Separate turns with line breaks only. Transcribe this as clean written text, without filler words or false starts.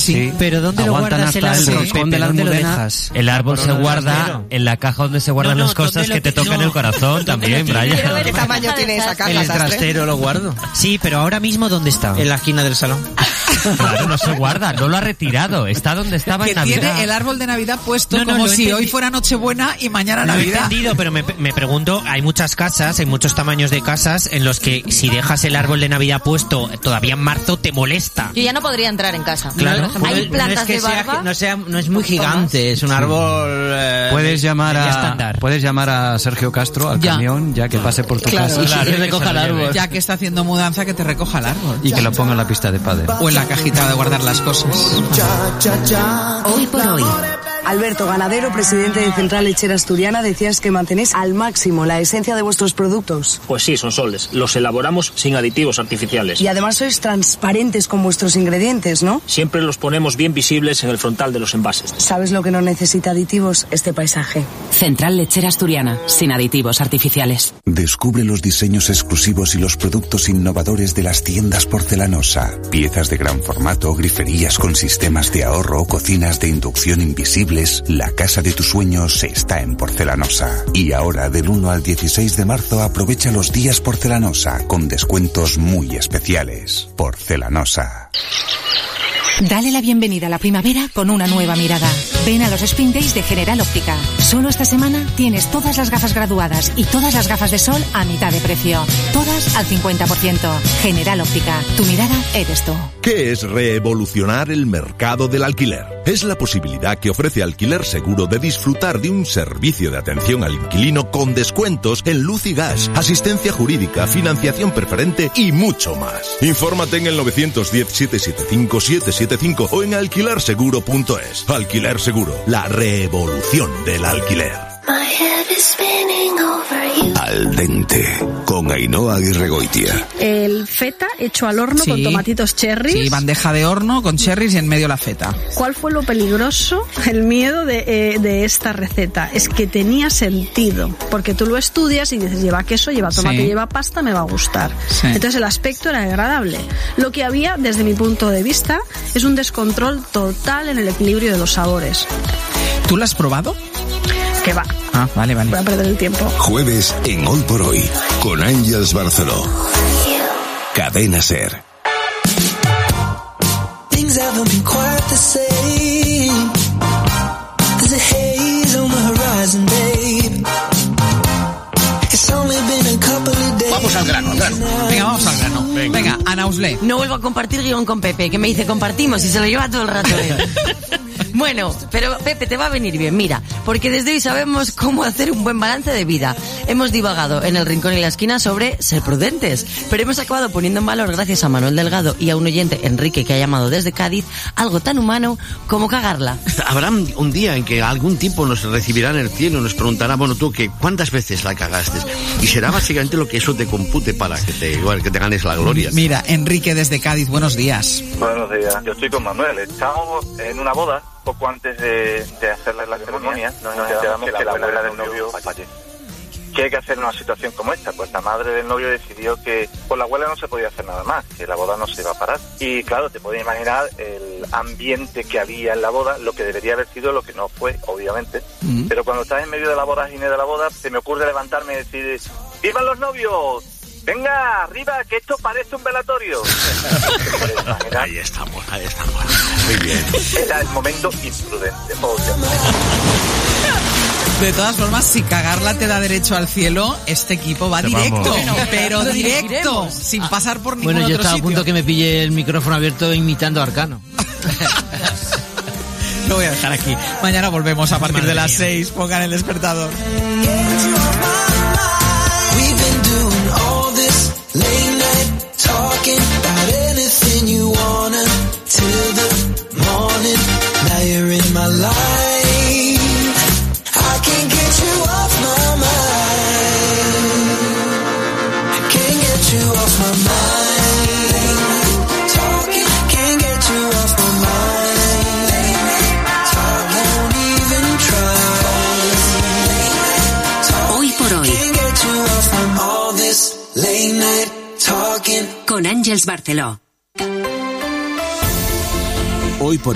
Sí.
Pero ¿dónde lo guardas el árbol? ¿Dónde lo dejas?
El árbol se guarda en la caja donde se guardan las cosas que te tocan el corazón también, Brian.
¿Qué tamaño tiene esa caja?
En el trastero lo guardo.
Sí, pero ahora mismo ¿dónde está?
En la esquina del salón.
Claro, no se guarda, no lo ha retirado, está donde estaba
que
en Navidad.
Tiene el árbol de Navidad puesto como si hoy fuera Nochebuena y mañana Navidad.
Lo he entendido, pero me pregunto, hay muchas casas, hay muchos tamaños de casas en los que si dejas el árbol de Navidad puesto todavía en marzo te molesta.
Yo ya no podría entrar en casa.
Claro.
Hay plantas
no es que
de barba.
no es muy gigante, es un árbol.
Puedes llamar a Sergio Castro al camión ya que pase por tu casa
y que recoja el árbol.
Ya que está haciendo mudanza, que te recoja el árbol.
Y que lo ponga en la pista de pádel.
O en la cajita de guardar las cosas.
Hoy por hoy. Alberto Ganadero, presidente de Central Lechera Asturiana, decías que mantenéis al máximo la esencia de vuestros productos.
Pues sí, son soles. Los elaboramos sin aditivos artificiales.
Y además sois transparentes con vuestros ingredientes, ¿no?
Siempre los ponemos bien visibles en el frontal de los envases.
¿Sabes lo que no necesita aditivos? Este paisaje.
Central Lechera Asturiana, sin aditivos artificiales.
Descubre los diseños exclusivos y los productos innovadores de las tiendas Porcelanosa. Piezas de gran formato, griferías con sistemas de ahorro, cocinas de inducción invisible. La casa de tus sueños está en Porcelanosa. Y ahora, del 1 al 16 de marzo, aprovecha los días Porcelanosa con descuentos muy especiales. Porcelanosa.
Dale la bienvenida a la primavera con una nueva mirada. Ven a los Spring Days de General Óptica. Solo esta semana tienes todas las gafas graduadas y todas las gafas de sol a mitad de precio. Todas al 50%. General Óptica. Tu mirada eres tú.
¿Qué es revolucionar el mercado del alquiler? Es la posibilidad que ofrece Alquiler Seguro de disfrutar de un servicio de atención al inquilino con descuentos en luz y gas, asistencia jurídica, financiación preferente y mucho más. Infórmate en el 910-775-775 o en alquilerseguro.es. Alquiler Seguro, la revolución del alquiler.
Al dente, con Ainhoa Aguirregoitia.
El feta hecho al horno con tomatitos cherries.
Sí, bandeja de horno con cherries y en medio la feta.
¿Cuál fue lo peligroso? El miedo de esta receta. Es que tenía sentido, porque tú lo estudias y dices, lleva queso, lleva tomate, lleva pasta, me va a gustar. Sí. Entonces el aspecto era agradable. Lo que había, desde mi punto de vista, es un descontrol total en el equilibrio de los sabores.
¿Tú lo has probado?
Que va.
Ah, vale.
Voy a perder el tiempo.
Jueves en Hoy por Hoy, con Ángels Barceló. Cadena SER. Things haven't been quite the same. There's a haze on the horizon, babe. It's only been a couple of days.
Vamos al grano. Venga, vamos al grano. Venga, Ana Uslé.
No vuelvo a compartir guión con Pepe, que me dice compartimos y se lo lleva todo el rato él. Bueno, pero Pepe, te va a venir bien, mira, porque desde hoy sabemos cómo hacer un buen balance de vida. Hemos divagado en el rincón y la esquina sobre ser prudentes, pero hemos acabado poniendo en valor, gracias a Manuel Delgado y a un oyente, Enrique, que ha llamado desde Cádiz, algo tan humano como cagarla.
Habrá un día en que algún tipo nos recibirá en el cielo y nos preguntará, bueno, tú, ¿cuántas veces la cagaste? Y será básicamente lo que eso te compute para que te ganes la gloria.
Mira, Enrique desde Cádiz, buenos días.
Buenos días, yo estoy con Manuel. Estamos en una boda, poco antes de hacerle la ceremonia, nos enteramos que la abuela del novio fallece. ¿Qué hay que hacer en una situación como esta? Pues la madre del novio decidió que por la abuela no se podía hacer nada más, que la boda no se iba a parar. Y claro, te puedes imaginar el ambiente que había en la boda, lo que debería haber sido, lo que no fue, obviamente. Pero cuando estás en medio de la vorágine de la boda, se me ocurre levantarme y decir, ¡vivan los novios! ¡Venga, arriba, que esto parece un velatorio!
Ahí estamos. Muy bien.
Era el momento imprudente.
De todas formas, si cagarla te da derecho al cielo, este equipo va directo. Pero directo, sin pasar por ningún otro sitio.
Bueno, yo estaba a punto que me pille el micrófono abierto imitando a Arcano.
Lo voy a dejar aquí. Mañana volvemos a partir de las 6. Pongan el despertador.
Hoy por hoy. Con Ángels Barceló.
Hoy por